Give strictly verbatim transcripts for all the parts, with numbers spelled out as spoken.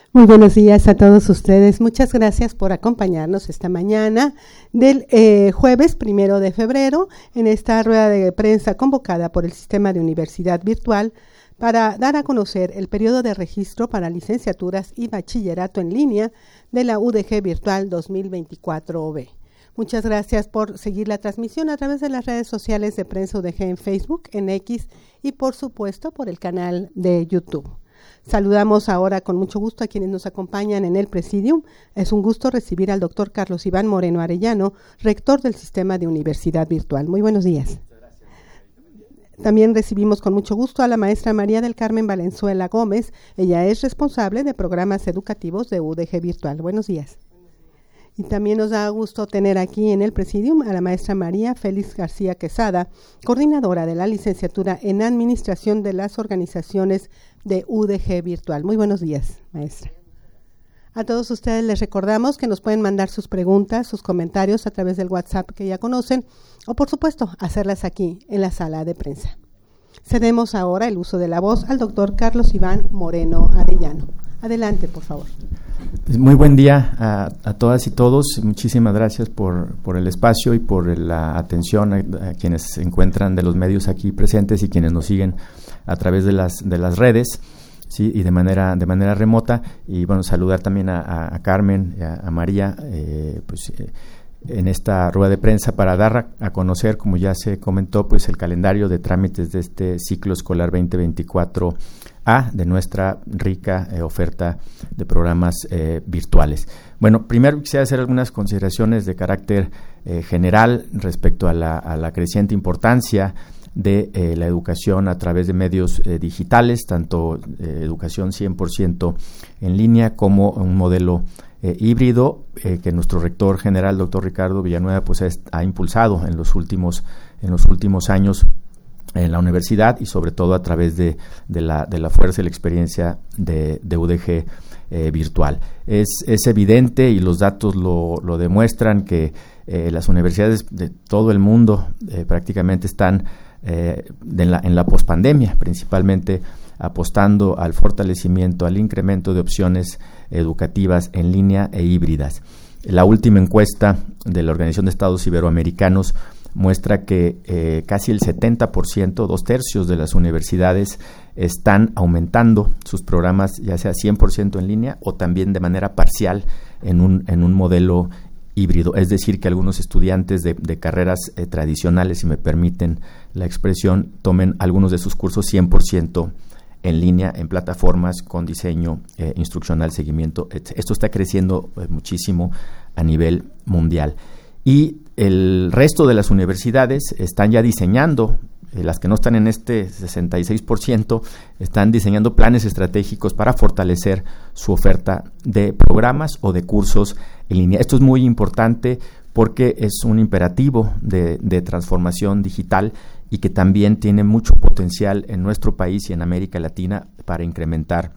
Muy buenos días a todos ustedes. Muchas gracias por acompañarnos esta mañana del eh, jueves primero de febrero en esta rueda de prensa convocada por el Sistema de Universidad Virtual para dar a conocer el periodo de registro para licenciaturas y bachillerato en línea de la U D G Virtual dos mil veinticuatro B. Muchas gracias por seguir la transmisión a través de las redes sociales de Prensa U D G en Facebook, en X y por supuesto por el canal de YouTube. Saludamos ahora con mucho gusto a quienes nos acompañan en el Presidium. Es un gusto recibir al doctor Carlos Iván Moreno Arellano, rector del Sistema de Universidad Virtual. Muy buenos días. También recibimos con mucho gusto a la maestra María del Carmen Valenzuela Gómez. Ella es responsable de programas educativos de U D G Virtual. Buenos días. Y también nos da gusto tener aquí en el Presidium a la maestra María Félix García Quesada, coordinadora de la licenciatura en Administración de las Organizaciones de U D G Virtual. Muy buenos días, maestra. A todos ustedes les recordamos que nos pueden mandar sus preguntas, sus comentarios a través del WhatsApp que ya conocen, o por supuesto, hacerlas aquí en la sala de prensa. Cedemos ahora el uso de la voz al doctor Carlos Iván Moreno Arellano. Adelante, por favor. Pues muy buen día a, a todas y todos. Muchísimas gracias por, por el espacio y por la atención a, a quienes se encuentran de los medios aquí presentes y quienes nos siguen a través de las de las redes, sí, y de manera de manera remota. Y bueno, saludar también a, a, a Carmen, a, a María, eh, pues eh, en esta rueda de prensa para dar a, a conocer, como ya se comentó, pues el calendario de trámites de este ciclo escolar veinte veinticuatro A de nuestra rica eh, oferta de programas eh, virtuales. Bueno, primero quisiera hacer algunas consideraciones de carácter eh, general respecto a la, a la creciente importancia de eh, la educación a través de medios eh, digitales, tanto eh, educación cien por ciento en línea como un modelo eh, híbrido eh, que nuestro rector general, doctor Ricardo Villanueva, pues ha, ha impulsado en los últimos en los últimos años en la universidad y sobre todo a través de, de, la, de la fuerza y la experiencia de, de U D G eh, Virtual. Es, es evidente y los datos lo, lo demuestran que eh, las universidades de todo el mundo eh, prácticamente están eh, de en la, en la pospandemia, principalmente apostando al fortalecimiento, al incremento de opciones educativas en línea e híbridas. La última encuesta de la Organización de Estados Iberoamericanos muestra que eh, casi el setenta por ciento, dos tercios de las universidades están aumentando sus programas, ya sea cien por ciento en línea o también de manera parcial en un, en un modelo híbrido. Es decir, que algunos estudiantes de, de carreras eh, tradicionales, si me permiten la expresión, tomen algunos de sus cursos cien por ciento en línea, en plataformas con diseño eh, instruccional, seguimiento. Esto está creciendo eh, muchísimo a nivel mundial. Y el resto de las universidades están ya diseñando, eh, las que no están en este sesenta y seis por ciento, están diseñando planes estratégicos para fortalecer su oferta de programas o de cursos en línea. Esto es muy importante porque es un imperativo de, de transformación digital y que también tiene mucho potencial en nuestro país y en América Latina para incrementar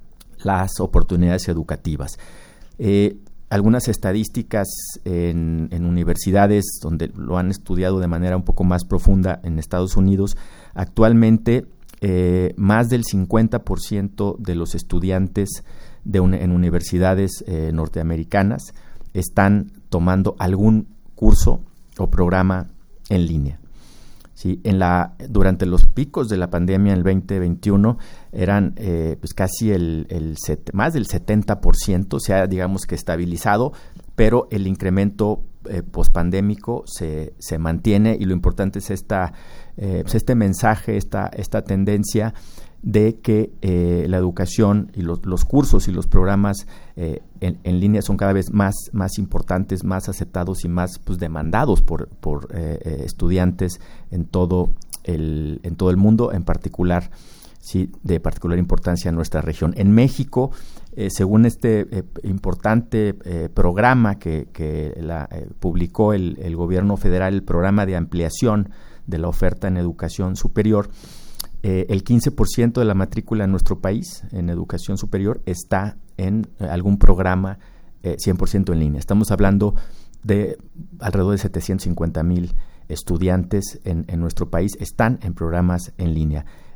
las oportunidades educativas. Eh, Algunas estadísticas en, en universidades donde lo han estudiado de manera un poco más profunda en Estados Unidos, actualmente eh, más del cincuenta por ciento de los estudiantes de un, en universidades eh, norteamericanas están tomando algún curso o programa en línea. Sí, en la, durante los picos de la pandemia en el veinte veintiuno eran eh, pues casi el, el set, más del setenta por ciento, se ha digamos que estabilizado, pero el incremento eh, pospandémico se, se mantiene y lo importante es esta, eh, pues este mensaje, esta, esta tendencia de que eh, la educación y los, los cursos y los programas eh, en, en línea son cada vez más, más importantes, más aceptados y más pues, demandados por, por eh, eh, estudiantes en todo el, en todo el mundo, en particular, sí, de particular importancia en nuestra región. En México, eh, según este eh, importante eh, programa que, que la, eh, publicó el, el gobierno federal, el programa de ampliación de la oferta en educación superior, Eh, el quince por ciento de la matrícula en nuestro país en educación superior está en eh, algún programa eh, cien por ciento en línea. Estamos hablando de alrededor de setecientos cincuenta mil estudiantes en, en nuestro país están en programas en línea.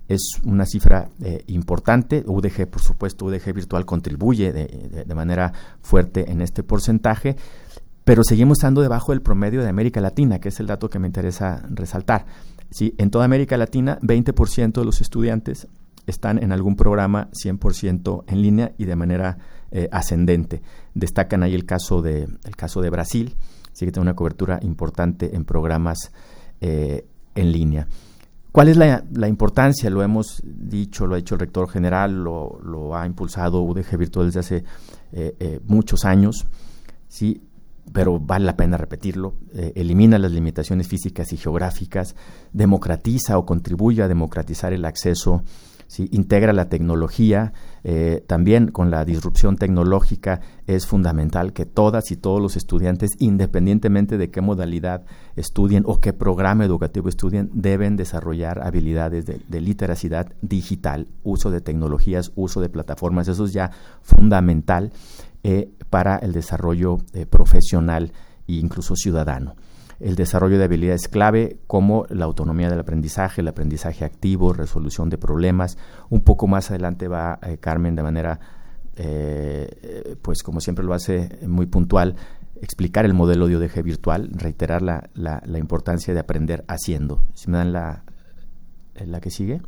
es una cifra eh, importante. U D G, por supuesto, U D G Virtual contribuye de, de, de manera fuerte en este porcentaje, pero seguimos estando debajo del promedio de América Latina, que es el dato que me interesa resaltar. Sí, en toda América Latina, veinte por ciento de los estudiantes están en algún programa cien por ciento en línea y de manera eh, ascendente. Destacan ahí el caso de, el caso de Brasil, sí que tiene una cobertura importante en programas eh, en línea. ¿Cuál es la, la importancia? Lo hemos dicho, lo ha dicho el rector general, lo, lo ha impulsado U D G Virtual desde hace eh, eh, muchos años, sí, pero vale la pena repetirlo. Eh, elimina las limitaciones físicas y geográficas, democratiza o contribuye a democratizar el acceso, ¿sí? Integra la tecnología, eh, también con la disrupción tecnológica es fundamental que todas y todos los estudiantes, independientemente de qué modalidad estudien o qué programa educativo estudien, deben desarrollar habilidades de, de literacidad digital, uso de tecnologías, uso de plataformas. Eso es ya fundamental eh, para el desarrollo eh, profesional e incluso ciudadano. El desarrollo de habilidades clave como la autonomía del aprendizaje, el aprendizaje activo, resolución de problemas. Un poco más adelante va eh, Carmen de manera, eh, pues como siempre lo hace, muy puntual, explicar el modelo de U D G virtual, reiterar la, la, la importancia de aprender haciendo. Si me dan la, la que sigue.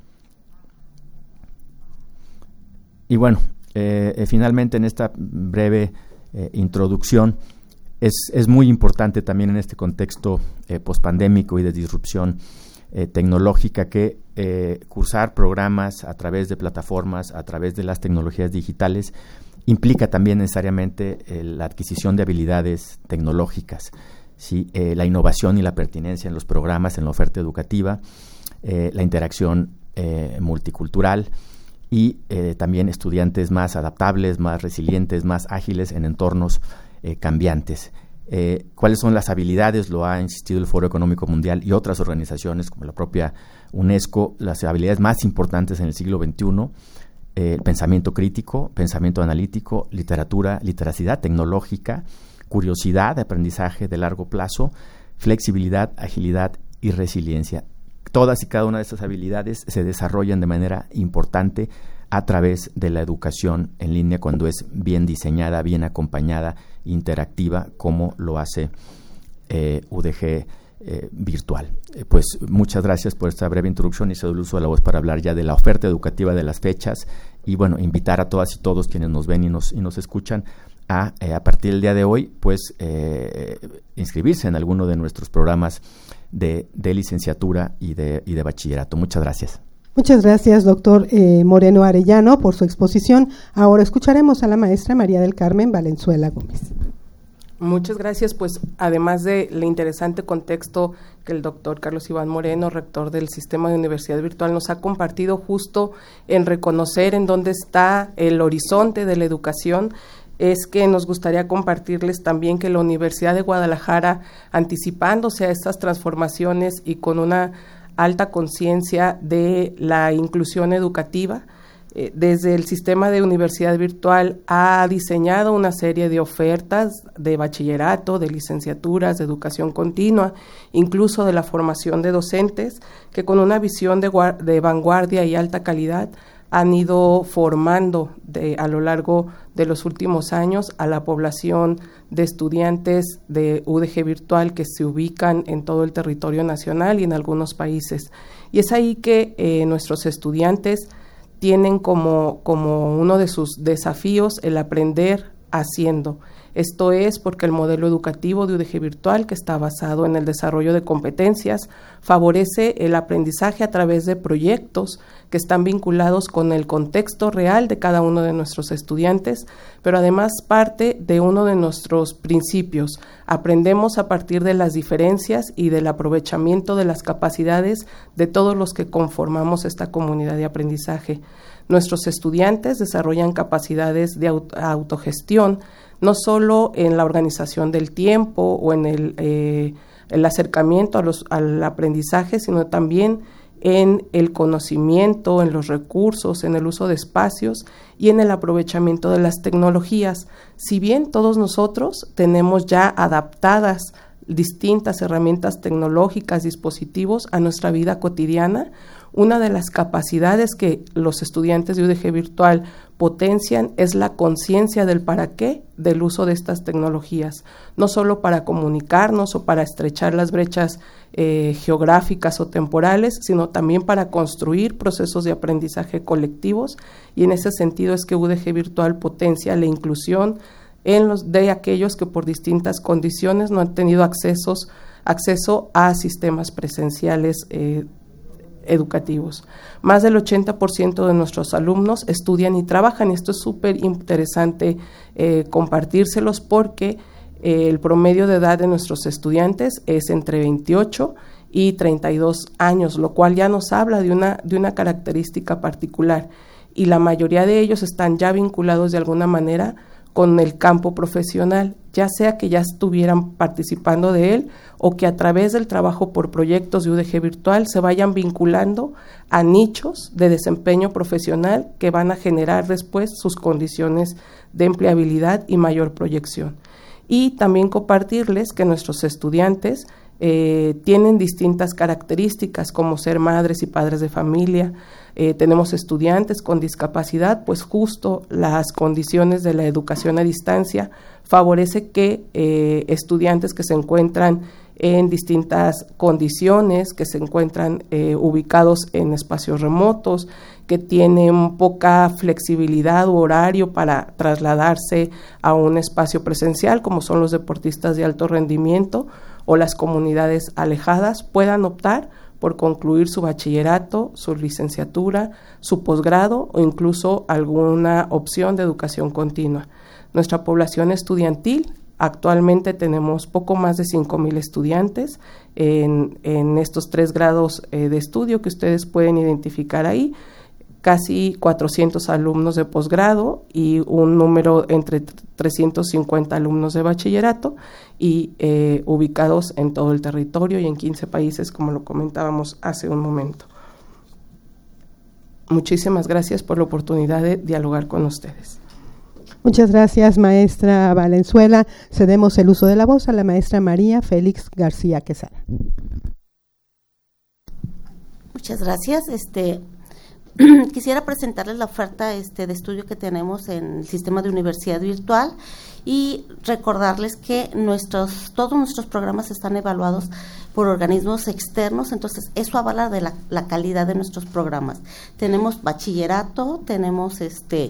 Y bueno, eh, eh, finalmente en esta breve eh, introducción, Es, es muy importante también en este contexto eh, pospandémico y de disrupción eh, tecnológica que eh, cursar programas a través de plataformas, a través de las tecnologías digitales, implica también necesariamente eh, la adquisición de habilidades tecnológicas, ¿sí? eh, la innovación y la pertinencia en los programas, en la oferta educativa, eh, la interacción eh, multicultural y eh, también estudiantes más adaptables, más resilientes, más ágiles en entornos Eh, cambiantes. Eh, ¿Cuáles son las habilidades? Lo ha insistido el Foro Económico Mundial y otras organizaciones como la propia UNESCO, las habilidades más importantes en el siglo veintiuno, eh, el pensamiento crítico, pensamiento analítico, literatura, literacidad tecnológica, curiosidad, aprendizaje de largo plazo, flexibilidad, agilidad y resiliencia. Todas y cada una de estas habilidades se desarrollan de manera importante a través de la educación en línea cuando es bien diseñada, bien acompañada, interactiva, como lo hace eh, U D G eh, virtual. Eh, pues muchas gracias por esta breve introducción y cedo el uso de la voz para hablar ya de la oferta educativa, de las fechas y bueno, invitar a todas y todos quienes nos ven y nos, y nos escuchan a, eh, a partir del día de hoy, pues eh, inscribirse en alguno de nuestros programas de, de licenciatura y de, y de bachillerato. Muchas gracias. Muchas gracias, doctor eh, Moreno Arellano, por su exposición. Ahora escucharemos a la maestra María del Carmen Valenzuela Gómez. Muchas gracias. Pues además del interesante contexto que el doctor Carlos Iván Moreno, rector del Sistema de Universidad Virtual, nos ha compartido justo en reconocer en dónde está el horizonte de la educación, es que nos gustaría compartirles también que la Universidad de Guadalajara, anticipándose a estas transformaciones y con una alta conciencia de la inclusión educativa, eh, desde el sistema de universidad virtual ha diseñado una serie de ofertas de bachillerato, de licenciaturas, de educación continua, incluso de la formación de docentes, que con una visión de, de vanguardia y alta calidad han ido formando de, a lo largo de los últimos años a la población de estudiantes de U D G virtual que se ubican en todo el territorio nacional y en algunos países. Y es ahí que eh, nuestros estudiantes tienen como, como uno de sus desafíos el aprender haciendo. Esto es porque el modelo educativo de U D G virtual, que está basado en el desarrollo de competencias, favorece el aprendizaje a través de proyectos que están vinculados con el contexto real de cada uno de nuestros estudiantes, pero además parte de uno de nuestros principios. Aprendemos a partir de las diferencias y del aprovechamiento de las capacidades de todos los que conformamos esta comunidad de aprendizaje. Nuestros estudiantes desarrollan capacidades de aut- autogestión, no solo en la organización del tiempo o en el, eh, el acercamiento a los, al aprendizaje, sino también en el conocimiento, en los recursos, en el uso de espacios y en el aprovechamiento de las tecnologías. Si bien todos nosotros tenemos ya adaptadas distintas herramientas tecnológicas, dispositivos a nuestra vida cotidiana, Una de las capacidades que los estudiantes de U D G Virtual potencian es la conciencia del para qué del uso de estas tecnologías, no solo para comunicarnos o para estrechar las brechas eh, geográficas o temporales, sino también para construir procesos de aprendizaje colectivos, y en ese sentido es que U D G Virtual potencia la inclusión en los de aquellos que por distintas condiciones no han tenido accesos, acceso a sistemas presenciales eh, educativos. Más del ochenta por ciento de nuestros alumnos estudian y trabajan, y esto es súper interesante eh, compartírselos porque eh, el promedio de edad de nuestros estudiantes es entre veintiocho y treinta y dos años, lo cual ya nos habla de una, de una característica particular, y la mayoría de ellos están ya vinculados de alguna manera con el campo profesional, ya sea que ya estuvieran participando de él o que a través del trabajo por proyectos de U D G Virtual se vayan vinculando a nichos de desempeño profesional que van a generar después sus condiciones de empleabilidad y mayor proyección. Y también compartirles que nuestros estudiantes eh, tienen distintas características, como ser madres y padres de familia. Eh, tenemos estudiantes con discapacidad, pues justo las condiciones de la educación a distancia favorece que eh, estudiantes que se encuentran en distintas condiciones, que se encuentran eh, ubicados en espacios remotos, que tienen poca flexibilidad u horario para trasladarse a un espacio presencial, como son los deportistas de alto rendimiento o las comunidades alejadas, puedan optar por concluir su bachillerato, su licenciatura, su posgrado o incluso alguna opción de educación continua. Nuestra población estudiantil, actualmente tenemos poco más de cinco mil estudiantes en, en estos tres grados eh, de estudio que ustedes pueden identificar ahí, casi cuatrocientos alumnos de posgrado y un número entre trescientos cincuenta alumnos de bachillerato, y eh, ubicados en todo el territorio y en quince países, como lo comentábamos hace un momento. Muchísimas gracias por la oportunidad de dialogar con ustedes. Muchas gracias, maestra Valenzuela. Cedemos el uso de la voz a la maestra María Félix García Quesada. Muchas gracias. Este, quisiera presentarles la oferta este, de estudio que tenemos en el sistema de universidad virtual y recordarles que nuestros todos nuestros programas están evaluados por organismos externos, entonces eso avala de la, la calidad de nuestros programas. Tenemos bachillerato, tenemos este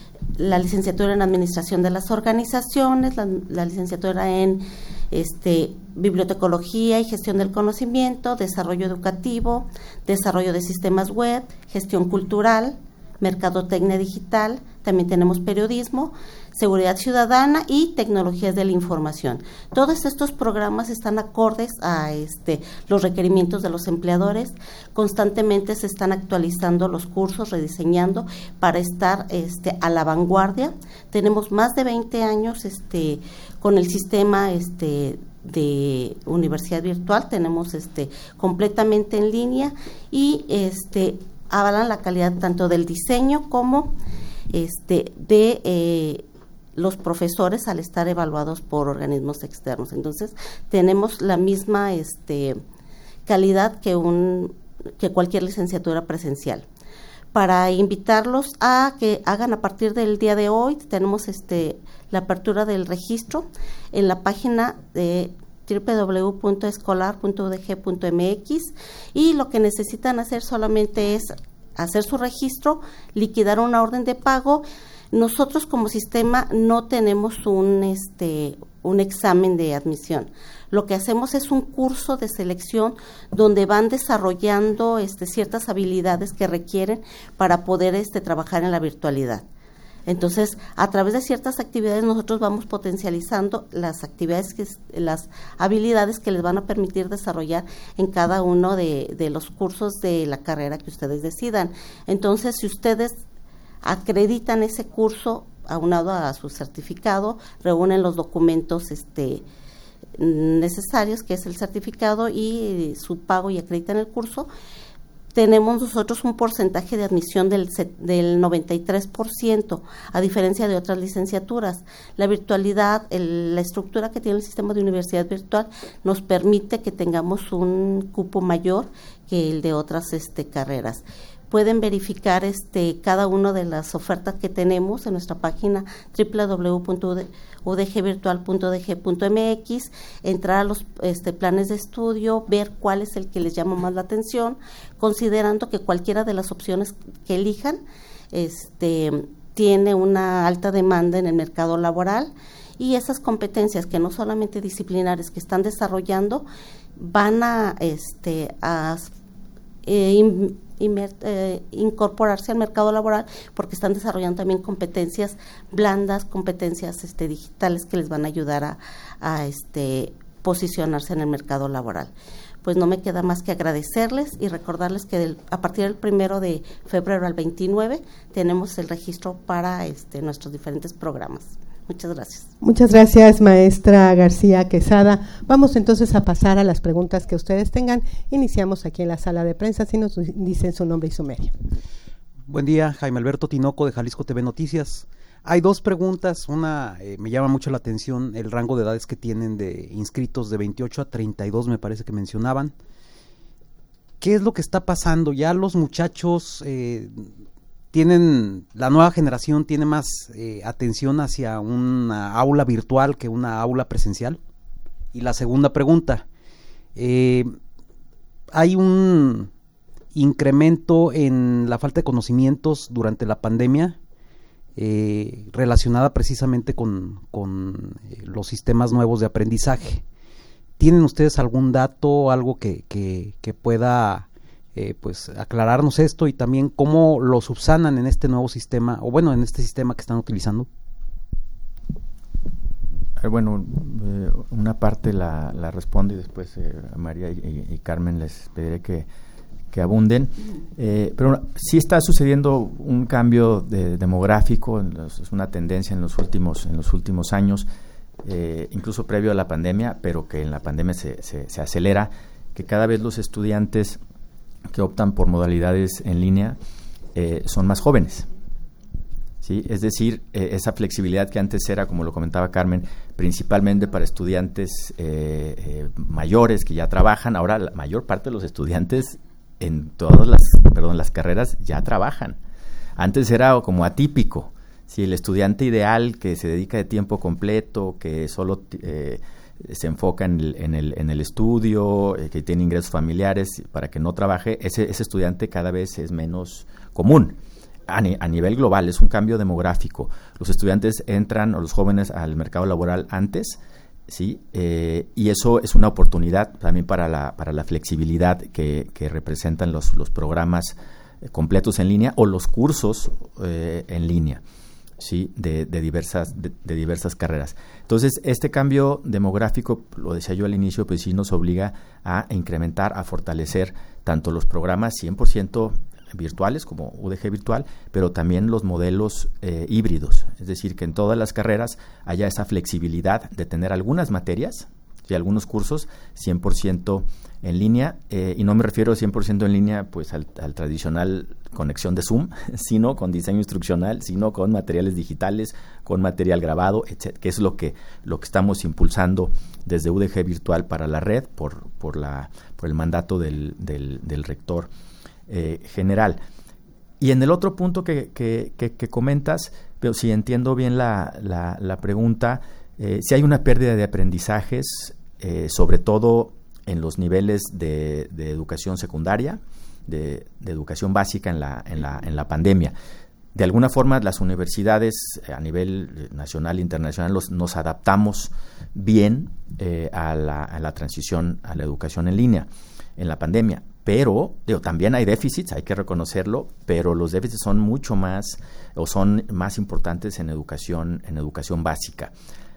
la licenciatura en Administración de las Organizaciones, la, la licenciatura en este, Bibliotecología y Gestión del Conocimiento, Desarrollo Educativo, Desarrollo de Sistemas Web, Gestión Cultural, Mercadotecnia Digital, también tenemos Periodismo, Seguridad Ciudadana y Tecnologías de la Información. Todos estos programas están acordes a este, los requerimientos de los empleadores. Constantemente se están actualizando los cursos, rediseñando para estar este, a la vanguardia. Tenemos más de veinte años este, con el sistema este, de universidad virtual, tenemos este, completamente en línea y este, avalan la calidad tanto del diseño como este, de eh, los profesores al estar evaluados por organismos externos. Entonces, tenemos la misma este, calidad que, un, que cualquier licenciatura presencial. Para invitarlos a que hagan a partir del día de hoy, tenemos este, la apertura del registro en la página de doble u doble u doble u punto escolar punto u d g punto m x y lo que necesitan hacer solamente es hacer su registro, liquidar una orden de pago. Nosotros como sistema no tenemos un este un examen de admisión. Lo que hacemos es un curso de selección donde van desarrollando este ciertas habilidades que requieren para poder este trabajar en la virtualidad. Entonces, a través de ciertas actividades nosotros vamos potencializando las actividades, que, las habilidades que les van a permitir desarrollar en cada uno de, de los cursos de la carrera que ustedes decidan. Entonces, si ustedes acreditan ese curso aunado a su certificado, reúnen los documentos este, necesarios, que es el certificado y su pago, y acreditan el curso, tenemos nosotros un porcentaje de admisión del, del noventa y tres por ciento, a diferencia de otras licenciaturas. La virtualidad, el, la estructura que tiene el sistema de universidad virtual nos permite que tengamos un cupo mayor que el de otras este, carreras. Pueden verificar este cada una de las ofertas que tenemos en nuestra página doble u doble u doble u punto u d g virtual punto d g punto m x, entrar a los este, planes de estudio, ver cuál es el que les llama más la atención, considerando que cualquiera de las opciones que elijan este, tiene una alta demanda en el mercado laboral, y esas competencias que no solamente disciplinares que están desarrollando van a, este, a eh, in, Inmer, eh, incorporarse al mercado laboral, porque están desarrollando también competencias blandas, competencias este, digitales que les van a ayudar a, a este, posicionarse en el mercado laboral. Pues no me queda más que agradecerles y recordarles que del, a partir del primero de febrero al veintinueve tenemos el registro para este, nuestros diferentes programas. Muchas gracias. Muchas gracias, maestra García Quesada. Vamos entonces a pasar a las preguntas que ustedes tengan. Iniciamos aquí en la sala de prensa, si nos dicen su nombre y su medio. Buen día, Jaime Alberto Tinoco de Jalisco T V Noticias. Hay dos preguntas. Una, eh, me llama mucho la atención el rango de edades que tienen de inscritos de veintiocho a treinta y dos, me parece que mencionaban. ¿Qué es lo que está pasando? Ya los muchachos... Eh, tienen, la nueva generación tiene más eh, atención hacia una aula virtual que una aula presencial. Y la segunda pregunta, eh, hay un incremento en la falta de conocimientos durante la pandemia eh, relacionada precisamente con, con eh, los sistemas nuevos de aprendizaje. ¿Tienen ustedes algún dato, algo que, que, que pueda Eh, pues aclararnos esto, y también cómo lo subsanan en este nuevo sistema, o bueno, en este sistema que están utilizando? Eh, bueno, eh, una parte la, la respondo y después eh, a María y, y Carmen les pediré que, que abunden. Eh, pero sí está sucediendo un cambio de, demográfico, es una tendencia en los últimos, en los últimos años, eh, incluso previo a la pandemia, pero que en la pandemia se, se, se acelera, que cada vez los estudiantes que optan por modalidades en línea eh, son más jóvenes, ¿sí? Es decir, eh, esa flexibilidad que antes era, como lo comentaba Carmen, principalmente para estudiantes eh, eh, mayores que ya trabajan. Ahora la mayor parte de los estudiantes en todas las, perdón, las carreras ya trabajan. Antes era como atípico, ¿sí? El estudiante ideal que se dedica de tiempo completo, que solo eh, se enfoca en el, en el, en el estudio, eh, que tiene ingresos familiares para que no trabaje, ese, ese estudiante cada vez es menos común. A, ni, a nivel global es un cambio demográfico. Los estudiantes entran, o los jóvenes, al mercado laboral antes, ¿sí? Eh, y eso es una oportunidad también para la, para la flexibilidad que, que representan los, los programas eh, completos en línea o los cursos eh, en línea. Sí, de, de diversas de, de diversas carreras. Entonces, este cambio demográfico, lo decía yo al inicio, pues sí nos obliga a incrementar, a fortalecer tanto los programas cien por ciento virtuales como U D G virtual, pero también los modelos eh, híbridos, es decir, que en todas las carreras haya esa flexibilidad de tener algunas materias y algunos cursos cien por ciento en línea, eh, y no me refiero cien por ciento en línea pues al, al tradicional conexión de Zoom, sino con diseño instruccional, sino con materiales digitales, con material grabado, etcétera, que es lo que lo que estamos impulsando desde U D G virtual para la red por por la por el mandato del del, del rector eh, general. Y en el otro punto que que, que, que comentas, pero si entiendo bien la la, la pregunta, eh, si hay una pérdida de aprendizajes, eh, sobre todo en los niveles de, de educación secundaria, de, de educación básica en la, en la, en la pandemia. De alguna forma, las universidades a nivel nacional e internacional los, nos adaptamos bien eh, a, la, a la transición a la educación en línea en la pandemia. Pero digo, también hay déficits, hay que reconocerlo, pero los déficits son mucho más o son más importantes en educación, en educación básica.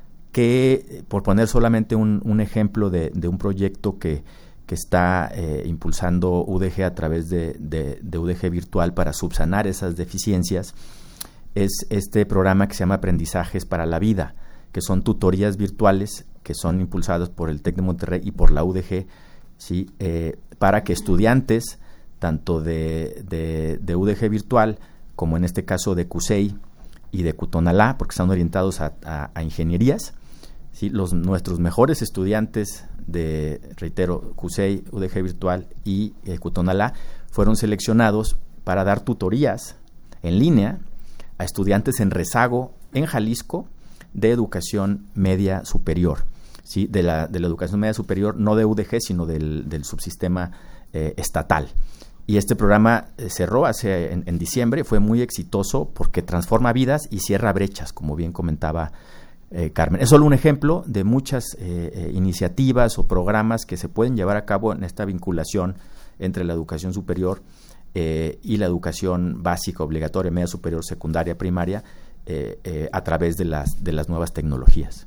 Que, por poner solamente un, un ejemplo de, de un proyecto que, que está eh, impulsando U D G a través de, de, de U D G virtual para subsanar esas deficiencias, es este programa que se llama Aprendizajes para la Vida, que son tutorías virtuales que son impulsadas por el TEC de Monterrey y por la U D G, ¿sí? eh, para que estudiantes, tanto de, de, de U D G virtual, como en este caso de CUSEI y de CUTONALA, porque están orientados a, a, a ingenierías, ¿sí? Los, nuestros mejores estudiantes de, reitero, CUSEI, U D G Virtual y eh, Cutonalá fueron seleccionados para dar tutorías en línea a estudiantes en rezago en Jalisco de educación media superior, ¿sí? de, la, de la educación media superior, no de U D G, sino del, del subsistema eh, estatal. Y este programa eh, cerró hace en, en diciembre, fue muy exitoso porque transforma vidas y cierra brechas, como bien comentaba eh, Carmen. Es solo un ejemplo de muchas eh, eh, iniciativas o programas que se pueden llevar a cabo en esta vinculación entre la educación superior eh, y la educación básica, obligatoria, media superior, secundaria, primaria, eh, eh, a través de las, de las nuevas tecnologías.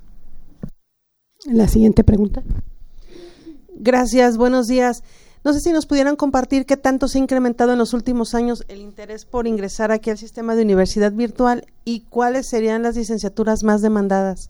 La siguiente pregunta. Gracias, buenos días. No sé si nos pudieran compartir qué tanto se ha incrementado en los últimos años el interés por ingresar aquí al sistema de universidad virtual y cuáles serían las licenciaturas más demandadas.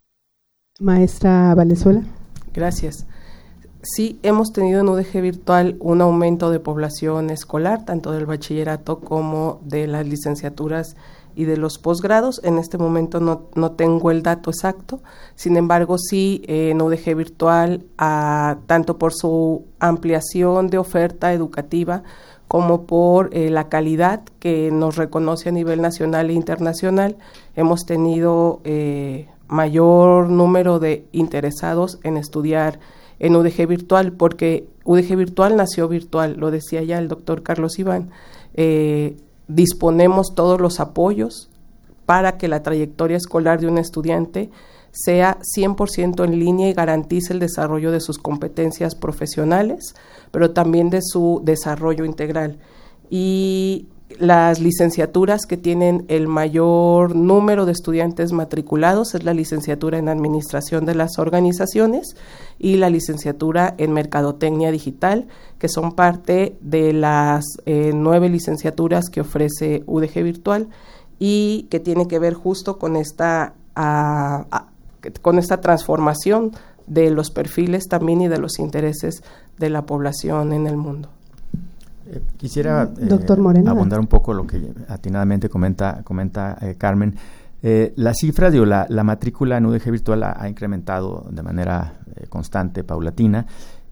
Maestra Valenzuela. Gracias. Sí, hemos tenido en U D G Virtual un aumento de población escolar, tanto del bachillerato como de las licenciaturas y de los posgrados. En este momento no, no tengo el dato exacto, sin embargo sí eh, en U D G Virtual, a, tanto por su ampliación de oferta educativa como por eh, la calidad que nos reconoce a nivel nacional e internacional, hemos tenido eh, mayor número de interesados en estudiar en U D G Virtual, porque U D G Virtual nació virtual, lo decía ya el doctor Carlos Iván. eh, Disponemos todos los apoyos para que la trayectoria escolar de un estudiante sea cien por ciento en línea y garantice el desarrollo de sus competencias profesionales, pero también de su desarrollo integral. Y las licenciaturas que tienen el mayor número de estudiantes matriculados es la licenciatura en Administración de las Organizaciones y la licenciatura en Mercadotecnia Digital, que son parte de las eh, nueve licenciaturas que ofrece U D G Virtual y que tiene que ver justo con esta, a, a, con esta transformación de los perfiles también y de los intereses de la población en el mundo. Eh, quisiera eh, Doctor Moreno, abundar un poco lo que atinadamente comenta, comenta eh, Carmen. Eh, la cifra, digo, la, la matrícula en U D G Virtual ha, ha incrementado de manera eh, constante, paulatina.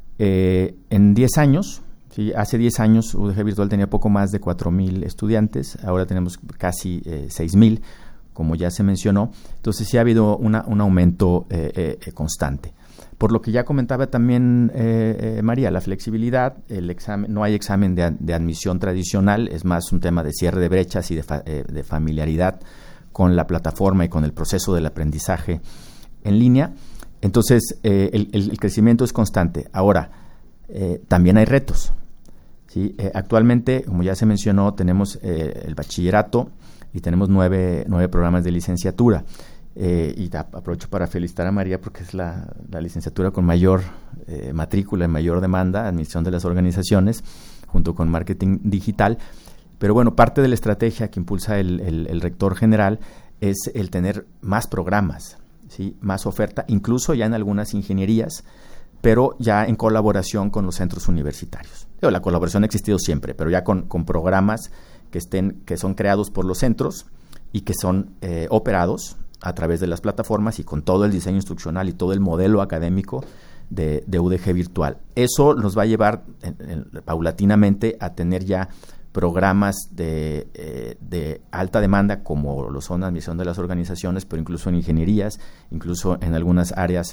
Eh, en diez años, ¿sí? Hace diez años U D G Virtual tenía poco más de cuatro mil estudiantes, ahora tenemos casi eh, seis mil, como ya se mencionó. Entonces sí ha habido una, un aumento eh, eh, constante. Por lo que ya comentaba también eh, eh, María, la flexibilidad, el examen, no hay examen de, de admisión tradicional, es más un tema de cierre de brechas y de, fa, eh, de familiaridad con la plataforma y con el proceso del aprendizaje en línea. Entonces, eh, el, el, el crecimiento es constante. Ahora, eh, también hay retos, ¿sí? Eh, actualmente, como ya se mencionó, tenemos eh, el bachillerato y tenemos nueve, nueve programas de licenciatura. Eh, y da, aprovecho para felicitar a María porque es la, la licenciatura con mayor eh, matrícula y mayor demanda, Administración de las Organizaciones, junto con Marketing Digital. Pero bueno, parte de la estrategia que impulsa el, el, el rector general es el tener más programas, ¿sí? Más oferta, incluso ya en algunas ingenierías, pero ya en colaboración con los centros universitarios. Digo, la colaboración ha existido siempre, pero ya con, con programas que, estén, que son creados por los centros y que son eh, operados a través de las plataformas y con todo el diseño instruccional y todo el modelo académico de, de U D G Virtual. Eso nos va a llevar en, en, paulatinamente a tener ya programas de, eh, de alta demanda, como lo son la admisión de las organizaciones, pero incluso en ingenierías, incluso en algunas áreas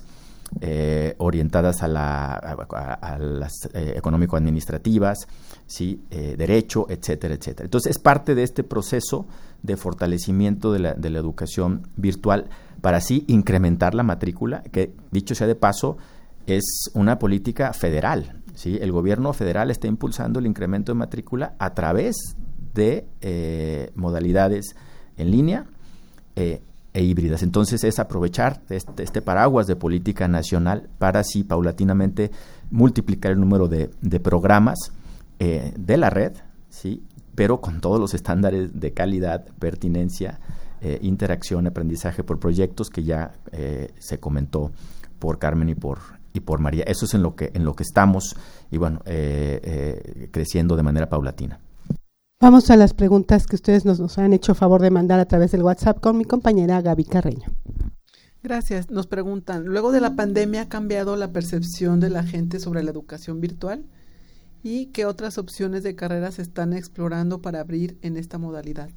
eh, orientadas a, la, a, a las eh, económico-administrativas, ¿sí? eh, derecho, etcétera, etcétera. Entonces, es parte de este proceso de fortalecimiento de la, de la educación virtual para así incrementar la matrícula, que, dicho sea de paso, es una política federal, ¿sí? El gobierno federal está impulsando el incremento de matrícula a través de eh, modalidades en línea eh, e híbridas. Entonces, es aprovechar este, este paraguas de política nacional para así paulatinamente multiplicar el número de, de programas eh, de la red, ¿sí? Pero con todos los estándares de calidad, pertinencia, eh, interacción, aprendizaje por proyectos que ya eh, se comentó por Carmen y por y por María. Eso es en lo que en lo que estamos y bueno eh, eh, creciendo de manera paulatina. Vamos a las preguntas que ustedes nos, nos han hecho favor de mandar a través del WhatsApp con mi compañera Gaby Carreño. Gracias. Nos preguntan, luego de la pandemia ha cambiado la percepción de la gente sobre la educación virtual y qué otras opciones de carreras se están explorando para abrir en esta modalidad.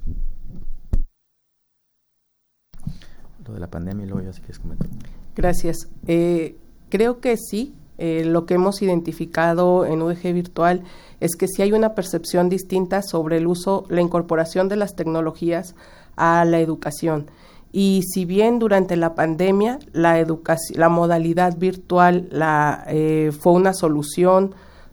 Lo de la pandemia y luego ya si quieres comentar. Gracias. Eh, creo que sí. Eh, lo que hemos identificado en U D G Virtual es que sí hay una percepción distinta sobre el uso, la incorporación de las tecnologías a la educación. Y si bien durante la pandemia la educación, la modalidad virtual la, eh, fue una solución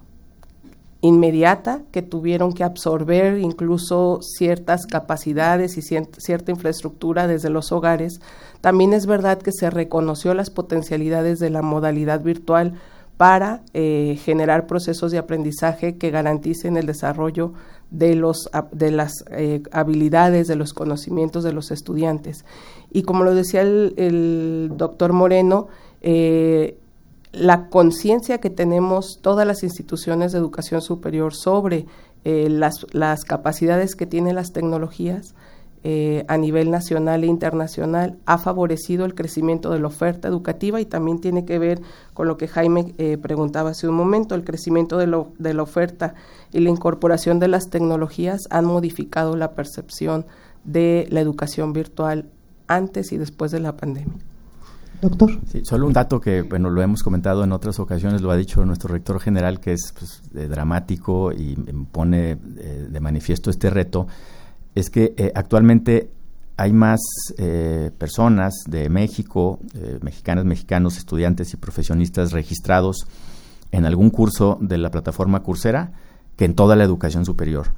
inmediata que tuvieron que absorber incluso ciertas capacidades y cier- cierta infraestructura desde los hogares, también es verdad que se reconoció las potencialidades de la modalidad virtual para eh, generar procesos de aprendizaje que garanticen el desarrollo de los de las eh, habilidades, de los conocimientos de los estudiantes. Y como lo decía el, el doctor Moreno, eh, la conciencia que tenemos todas las instituciones de educación superior sobre eh, las, las capacidades que tienen las tecnologías eh, a nivel nacional e internacional ha favorecido el crecimiento de la oferta educativa, y también tiene que ver con lo que Jaime eh, preguntaba hace un momento. El crecimiento de, lo, de la oferta y la incorporación de las tecnologías han modificado la percepción de la educación virtual antes y después de la pandemia. Doctor. Sí, solo un dato que, bueno, lo hemos comentado en otras ocasiones, lo ha dicho nuestro rector general, que es pues, eh, dramático y pone eh, de manifiesto este reto, es que eh, actualmente hay más eh, personas de México, eh, mexicanas, mexicanos, estudiantes y profesionistas registrados en algún curso de la plataforma Coursera que en toda la educación superior.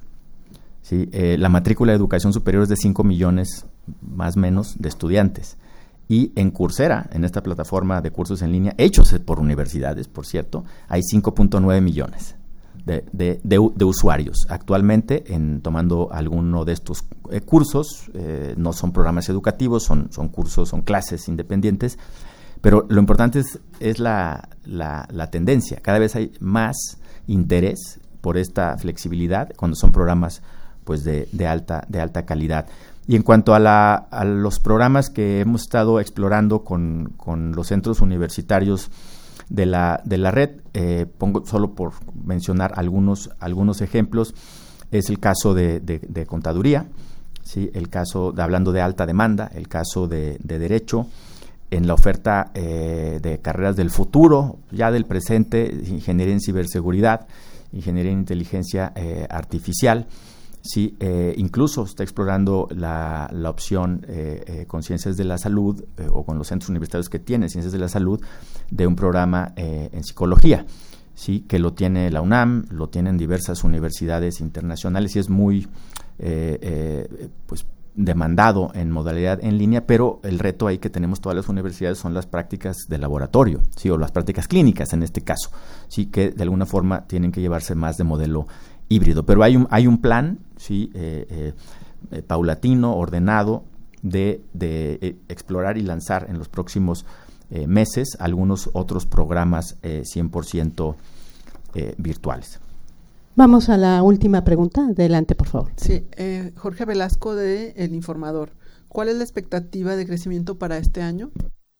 ¿Sí? Eh, la matrícula de educación superior es de cinco millones más o menos de estudiantes. Y en Coursera, en esta plataforma de cursos en línea, hechos por universidades, por cierto, hay cinco punto nueve millones de, de, de, de usuarios actualmente en tomando alguno de estos eh, cursos. Eh, no son programas educativos, son, son cursos, son clases independientes, pero lo importante es, es la, la, la tendencia. Cada vez hay más interés por esta flexibilidad cuando son programas pues de, de, alta, de alta calidad. Y en cuanto a, la, a los programas que hemos estado explorando con, con los centros universitarios de la, de la red, eh, pongo solo por mencionar algunos, algunos ejemplos, es el caso de, de, de contaduría, ¿sí? El caso, de, hablando de alta demanda, el caso de, de derecho, en la oferta eh, de carreras del futuro, ya del presente, ingeniería en ciberseguridad, ingeniería en inteligencia eh, artificial. Sí, eh, incluso está explorando la, la opción eh, eh, con Ciencias de la Salud eh, o con los centros universitarios que tienen Ciencias de la Salud de un programa eh, en psicología, sí, que lo tiene la UNAM, lo tienen diversas universidades internacionales y es muy eh, eh, pues demandado en modalidad en línea, pero el reto ahí que tenemos todas las universidades son las prácticas de laboratorio, sí, o las prácticas clínicas en este caso, sí, que de alguna forma tienen que llevarse más de modelo híbrido, pero hay un hay un plan, sí, eh, eh, eh, paulatino, ordenado, de, de eh, explorar y lanzar en los próximos eh, meses algunos otros programas eh, cien por ciento eh, virtuales. Vamos a la última pregunta. Adelante, por favor. Sí, eh, Jorge Velasco de El Informador. ¿Cuál es la expectativa de crecimiento para este año?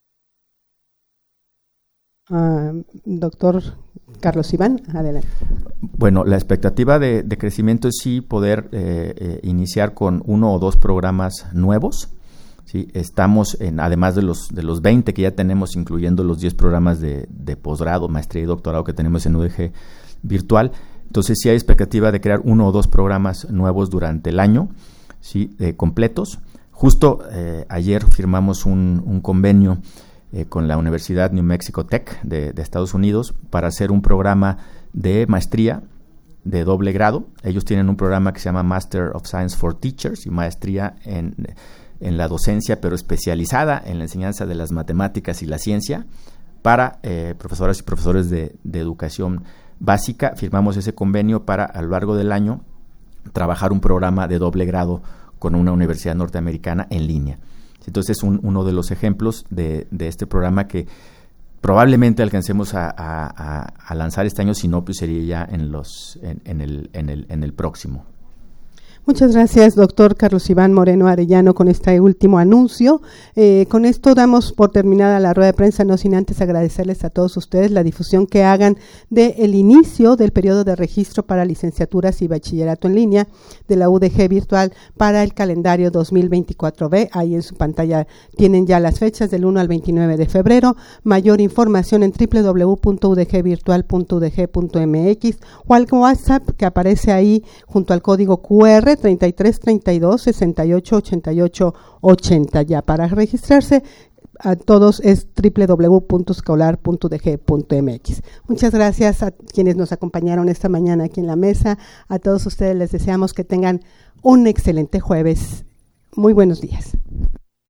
Uh, doctor Carlos Iván, adelante. Bueno, la expectativa de, de crecimiento es sí poder eh, eh, iniciar con uno o dos programas nuevos. Sí, estamos en, además de los de los veinte que ya tenemos, incluyendo los diez programas de, de posgrado, maestría y doctorado que tenemos en U D G Virtual. Entonces sí hay expectativa de crear uno o dos programas nuevos durante el año, sí, eh, completos. Justo eh, ayer firmamos un, un convenio Eh, con la Universidad New Mexico Tech de, de Estados Unidos para hacer un programa de maestría de doble grado. Ellos tienen un programa que se llama Master of Science for Teachers y maestría en, en la docencia, pero especializada en la enseñanza de las matemáticas y la ciencia para eh, profesoras y profesores de, de educación básica. Firmamos ese convenio para a lo largo del año trabajar un programa de doble grado con una universidad norteamericana en línea. Entonces es un, uno de los ejemplos de, de este programa que probablemente alcancemos a, a, a lanzar este año, si no, pues sería ya en los en, en, el, en, el, en el próximo. Muchas gracias, doctor Carlos Iván Moreno Arellano, con este último anuncio. Eh, con esto damos por terminada la rueda de prensa, no sin antes agradecerles a todos ustedes la difusión que hagan del inicio del periodo de registro para licenciaturas y bachillerato en línea de la U D G virtual para el calendario dos mil veinticuatro B. Ahí en su pantalla tienen ya las fechas del uno al veintinueve de febrero. Mayor información en doble u doble u doble u punto u d g virtual punto u d g punto m x o al WhatsApp que aparece ahí junto al código Q R treinta y tres treinta y dos sesenta y ocho ochenta y ocho ochenta. Ya para registrarse a todos es doble u doble u doble u punto escolar punto u d g punto m x. Muchas gracias a quienes nos acompañaron esta mañana aquí en la mesa. A todos ustedes les deseamos que tengan un excelente jueves. Muy buenos días.